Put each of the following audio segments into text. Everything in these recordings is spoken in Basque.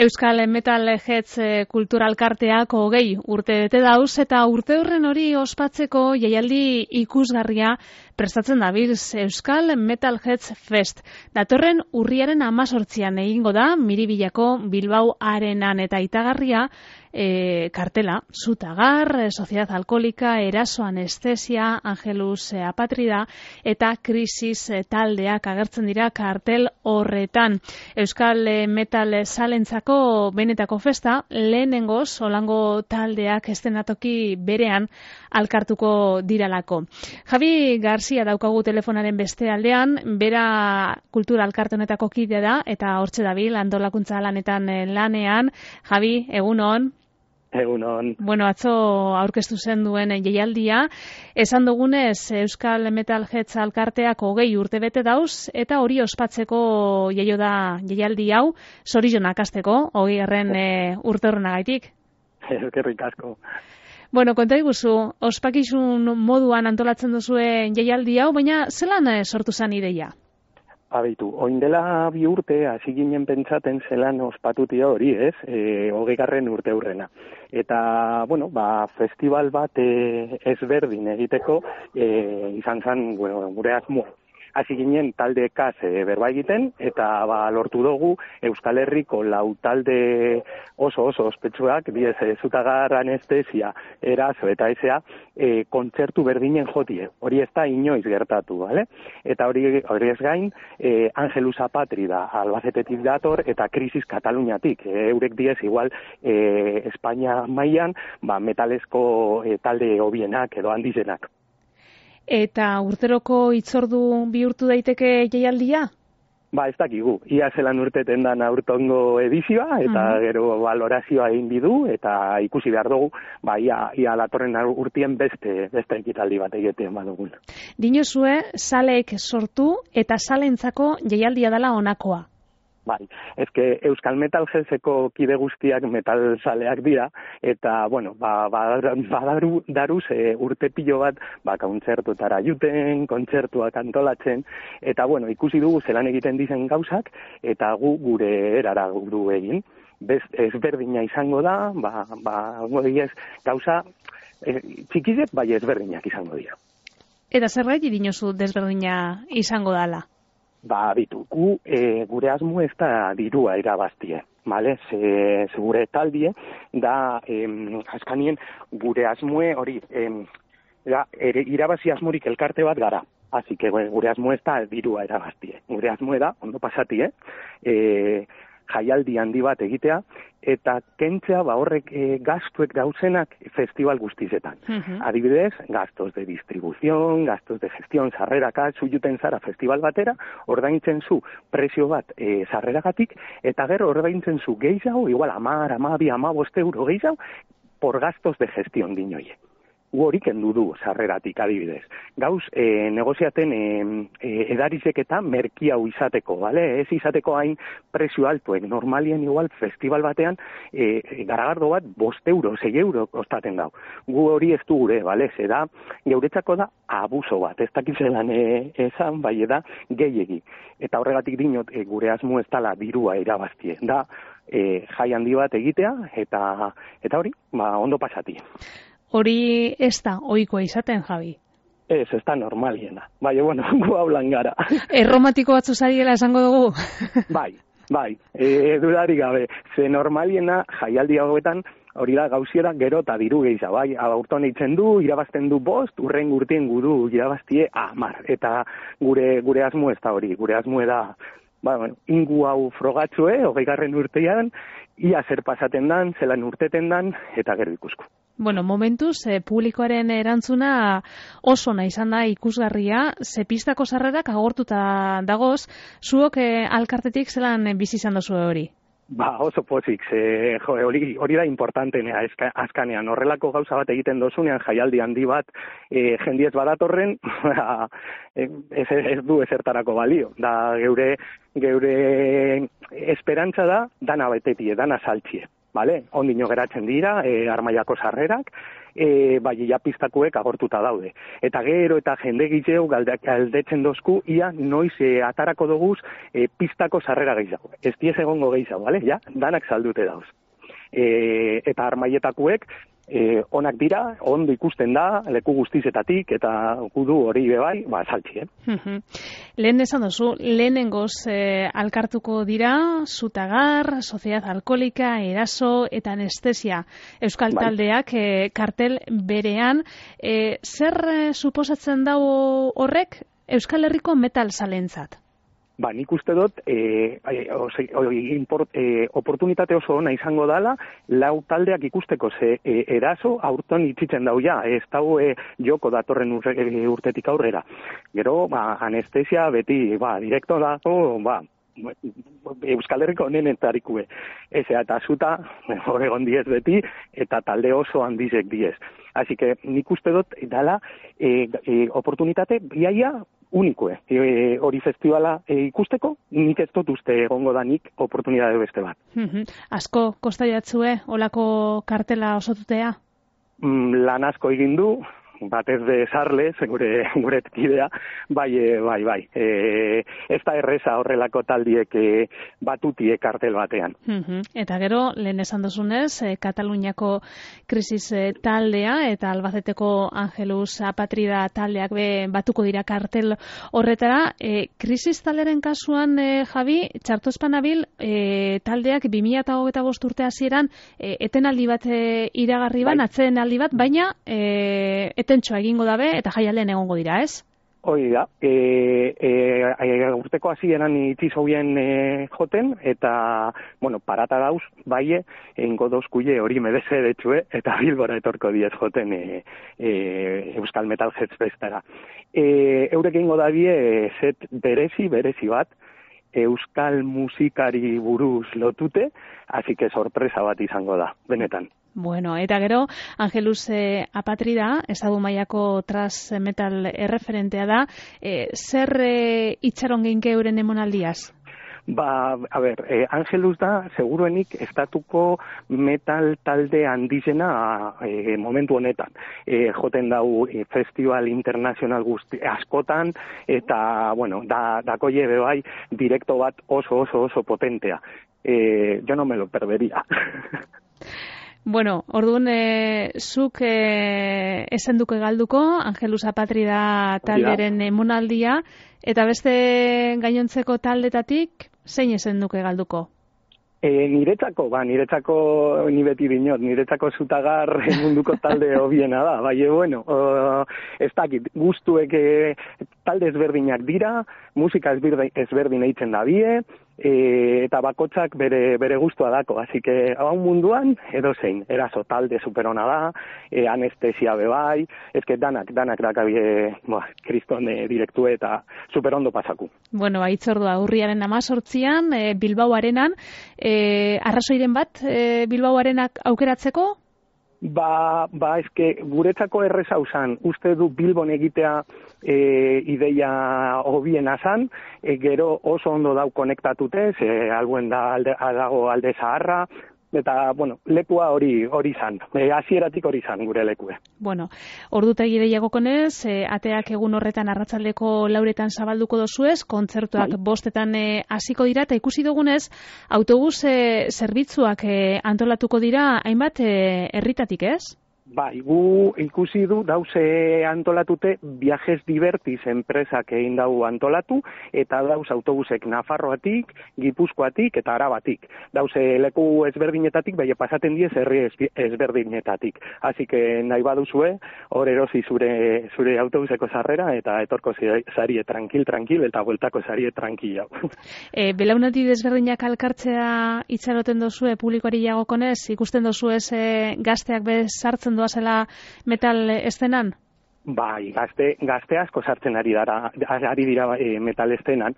Euskal Metal Heads kulturalkarteak 20 urte bete dauz eta urte horren hori ospatzeko jaialdi ikusgarria prestatzen dabil Euskal Metal Heads Fest. Datorren urriaren 18an egingo da Miribillako Bilbao Arenan eta itagarria kartela, Zutagar, Sociedad Alkoholika, Eraso Anestesia, Angelus Apatrida eta Krisis taldeak agertzen dira kartel horretan. Euskal Metal Salentzako benetako festa, lehenengoz Olango taldeak estenatoki berean alkartuko diralako. Javi Garcia daukagu telefonaren beste aldean, bera kultura alkarte honetako kidea da eta hortxe dabil antolakuntza lanetan lanean. Javi, egunon. Egunon. Bueno, atzo aurkeztu zen duen jaialdia, esan dugunez Euskal Metal Heads alkarteak 20 urte bete dauz, eta hori ospatzeko jaio da jaialdi hau, zorionak hasteko, 20. urte horrenagaitik. Eskerrik asko. Bueno, konta iguzu, ospakizun moduan antolatzen duzuen jaialdi hau, baina zelan sortu zen ideia? Abitu, oin dela 2 urte, hasi ginen pentsaten zelan ospatutia hori, ez? 20. urte hurrena. Eta, bueno, festival bat ezberdin egiteko, izan zen, gure asmo. Hasi ginen taldekaz berba egiten, eta lortu dugu Euskal Herriko 4 talde oso ospetsuak, Zutagar, Anestesia, Eraso eta Esea, kontzertu berdinen jotie. Hori ez da inoiz gertatu, bale? Eta hori ez gain, Angelus Apatrida Albacetetik dator, eta Krisis Kataluniatik. Eurek diez igual Espainia mailan, metalesko talde hobienak edo handizenak. Eta urteroko hitzordu bihurtu daiteke jaialdia? Ez dakigu. Ia zelan urteten da aurtengo edizioa, eta gero valorazioa egin bidu, eta ikusi behar dugu, ia datorren urtien beste ekitaldi bat egiten badugun. Dinozue, zaleek sortu eta zalentzako jaialdia dela honakoa. Ezke Euskal Metal Headseko kide guztiak metal zaleak dira, eta, badaruz urte pilo bat, kontzertuetara juten, kontzertuak antolatzen, eta, ikusi dugu zelan egiten dizen gauzak, eta gu gure erara du egin. Ezberdina izango da, gauza txikizek, ezberdinak izango dira. Eta zerbait dinozu desberdina izango dala? Gure asmo ez da dirua irabaztie, bale? Gure taldie da, askanien, gure asmoe hori, irabazi asmorik elkarte bat gara. Así que gure asmo ez da dirua irabaztie. Gure asmoe da, ondo pasatie, jaialdi handi bat egitea, eta kentzea horrek gastuek dauzenak festival guztizetan. Adibidez, gastos de distribución, gastos de gestión, sarreraka, zujuten zara festival batera, ordaintzen zu prezio bat sarreragatik, eta gero ordaintzen zu gehiago, igual 10, 12, 15 euro gehiago, por gastos de gestión dinoie. Horik kendu du sarreratik adibidez. Gauz, negoziaten edarizek eta merki hau izateko, bale? Ez izateko hain prezio altuek. Normalien igual festival batean garagardo bat 5 euro, 6 euro kostaten dau. Gu hori ez du gure, bale? Zeda, geuretzako da abuso bat. Ez dakizelan esan, bai da, gehiegi. Eta horregatik dinot, gure asmo ez dala dirua irabaztie. Da, jai handi bat egitea, eta hori, ondo pasati. Hori ez da ohikoa izaten, Javi? Ez da normaliena. Gu haulan gara. Erromatiko batzu zariela esango dugu? Bai, dudarik gabe. Ze normaliena jaialdi hauetan, hori da gauziera gero eta diru gehiago, bai, aurton eitzen du, irabazten du 5, urren urtien gudu irabaztie 10. Eta gure asmo ez da hori, gure asmo da, ingu hau frogatzue, 20. urtean, ia zer pasaten dan, zelan urteten dan, eta gero ikusku. Momentuz, publikoaren erantzuna oso nahi izan da ikusgarria, pistako sarrerak agortuta dagoz, zuok alkartetik zelan bizi izan dozu hori? Oso pozik, hori da importantenea azkanean, horrelako gauza bat egiten dozunean, jaialdi handi bat, jendiez badatorren, ez du ezertarako balio, da geure esperantza da, dana betetie, dana saltzie. Bale, ondino geratzen dira, Armaiako sarrerak, bai, ia pistakuek agortuta daude. Eta gero eta jende gitxeu galdetzen dozku, ia noiz atarako doguz pistako sarrera gehiago. Ez diez egongo gehiago, bale? Ja, danak saldute dauz. Eta Armaietakuek, onak dira, ondo ikusten da, leku guztizetatik, eta gudu hori bebai, saltzi, Lehen esan dozu, lehenengoz alkartuko dira, Zutagar, Sociedad Alkolika, Eraso eta Anestesia euskal taldeak kartel berean. Zer suposatzen dago horrek Euskal Herriko metal zalentzat? Nik uste dut, oportunitate oso ona izango dala, lau taldeak ikusteko ze Eraso aurton itzitzen dau ja, ez dau joko datorren urtetik aurrera. Gero, Anestesia beti, direkto dago, Euskal Herriko onenetarikue. Eta Zuta, horregon diez beti, eta talde oso handizek diez. Así que nik uste dut, dala, oportunitate biaia unikoe. Hori festivala ikusteko, nik ez dut uste egongo da nik oportunitate beste bat. Asko, kosta jatzue, olako kartela osotutea? Lan asko egin du, batez de Sarles, gure kidea, bai. Ez da erreza horrelako taldiek batutie kartel batean. Eta gero, lehen esan duzunez, Kataluniako krisis taldea eta Albaceteko Angelus Apatrida taldeak batuko dira kartel horretara. Krisis talderen kasuan, Javi, txartozpanabil taldeak 2025 urte hasieran etenaldi bat iragarri ban, atsedenaldi bat, baina etentxoa egingo dabe eta jaialdean egongo dira, ez? Hoi da, urteko hasieran itzizoien joten, eta, parata dauz, egingo dozkuie hori medese detxue, eta Bilbora etorko diez joten Euskal Metal Heads Festara. Eurek egingo dabie set berezi bat, euskal musikari buruz lotute, así que sorpresa bat izango da, benetan. Bueno, eta gero, Angelus Apatrida, ezagun mailako thrash metal erreferentea da, zer itxaron geinke euren emonaldiaz? Angelus da, seguruenik, estatuko metal talde handizena momentu honetan. Joten dau festival internazional guzti askotan, eta, dako jebe bai, direkto bat oso potentea. Yo no me lo perdería. Bueno, orduan, zuk esenduko galduko, Angelus Apatrida talderen emonaldia, eta beste gainontzeko taldetatik, zein esenduko galduko? Niretzako ni beti dinot, niretzako Zutagar munduko talde hobiena da, ez dakit, guztuek talde ezberdinak dira, musika ezberdin eitzen da bie, eta bakotsak bere gustua dako, así que hau munduan edo zein, Eraso talde superona da, Anestesia bebai, ezke danak dakabie kriston direktue eta superondo pasaku. Bueno, aitzordua urriaren 18an, Bilbao Arenan, arrazoiren bat Bilbao Arenak aukeratzeko? Eske guretzako erreza usan, uste du Bilbon egitea ideia hobiena zan, gero oso ondo dau konektatute, albuen dago alde zaharra, eta, lekua hori zan, hasieratik hori zan gure lekue. Bueno, ordutegi deiagokonez, ateak egun horretan arratsaldeko 4etan zabalduko dozuez, kontzertuak 5etan hasiko dira, eta ikusi dugunez, autobus zerbitzuak antolatuko dira hainbat herritatik, ez? Gu ikusi du dauze antolatute Viajes Divertis enpresak egin dau antolatu, eta dauz autobusek Nafarroatik, Gipuzkoatik eta Arabatik. Dauze leku ezberdinetatik, pasaten diez herri ezberdinetatik. Así que nahi baduzue, hor erosi zure autobuseko sarrera, eta etorko zarie tranquil, eta bueltako zarie tranquil. Belaunaldi desberdinak alkartzea itxaroten dozue publikoari jagokonez, ikusten dozuez gazteak sartzen doazela metal estenan? Gazte asko sartzen ari dira metal estenan,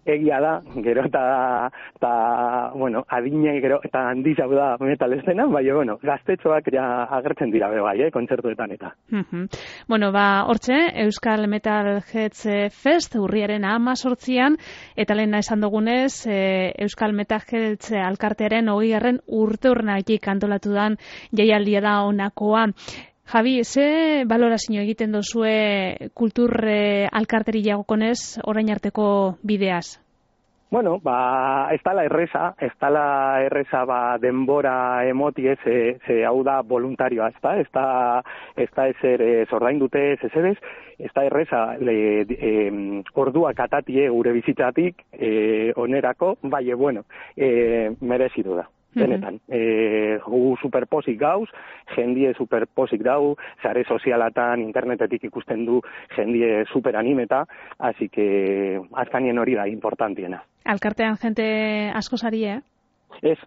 egia da, gero eta bueno, adine gero eta handiz hau da metal eszena, baina, bueno, gaztetxoak ja agertzen dira bai, kontzertuetan eta. Bueno, hortxe, Euskal Metalheads Fest, urriaren 18an, eta lehena esan dugunez, Euskal Metalheads alkartearen 20. urteurrenatik antolatu dan jaialdia da honakoa. Javi, ze balorazio egiten dozue kultur alkarteri jagokonez orain arteko bideaz? Bueno, ez dala erreza denbora emoti ze hau da voluntarioa, ez da ezer zordain dute ez da erreza orduak atatie gure bizitzatik onerako, bai, bueno, merezidu da. Benetan, gu superposik gauz, jendie superposik dau, sare sozialatan, internetetik ikusten du jendie superanimeta, así que azkanien hori da importantiena. Alkartean jente asko sari, Ez,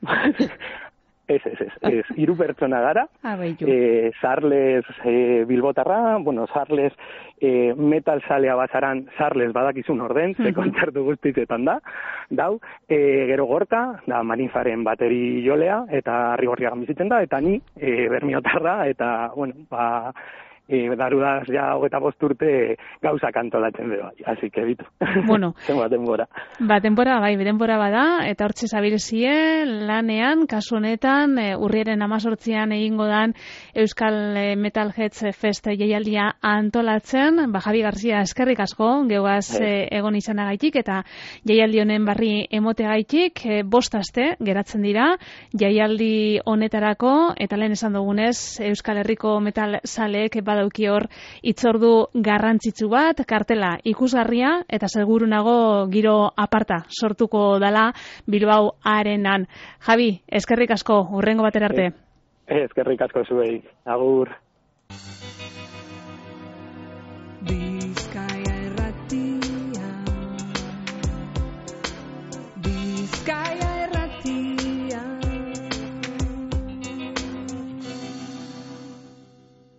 hiru pertsona gara, Sarles Bilbotarra, bueno, Sarles metal salea bazaran, Sarles badakizun orden, ze kontzertu guztitzetan dau, gero Gorka, da Manifaren bateri jolea, eta Arrigorriagan bizitzen da, eta ni Bermiotarra, eta, bueno, darudaz ja 25 urte gauzak antolatzen dira, así que bitu. Bueno, denbora. Denbora bada, eta hortxe zabirezie lanean, kasu honetan, urriaren 18an egingo dan Euskal Metalheads Fest jaialdia antolatzen. Javi Garzia, eskerrik asko, geugaz egon izanagaitik, eta jaialdi honen barri emoteagaitik, 5 aste geratzen dira, jaialdi honetarako, eta lehen esan dugunez, Euskal Herriko metal saleek badauki hor itzordu garrantzitsu bat, kartela ikusgarria, eta seguru nago giro aparta sortuko dala Bilbao Arenan. Javi, eskerrik asko, hurrengo batera arte. Eskerrik asko zuei, agur.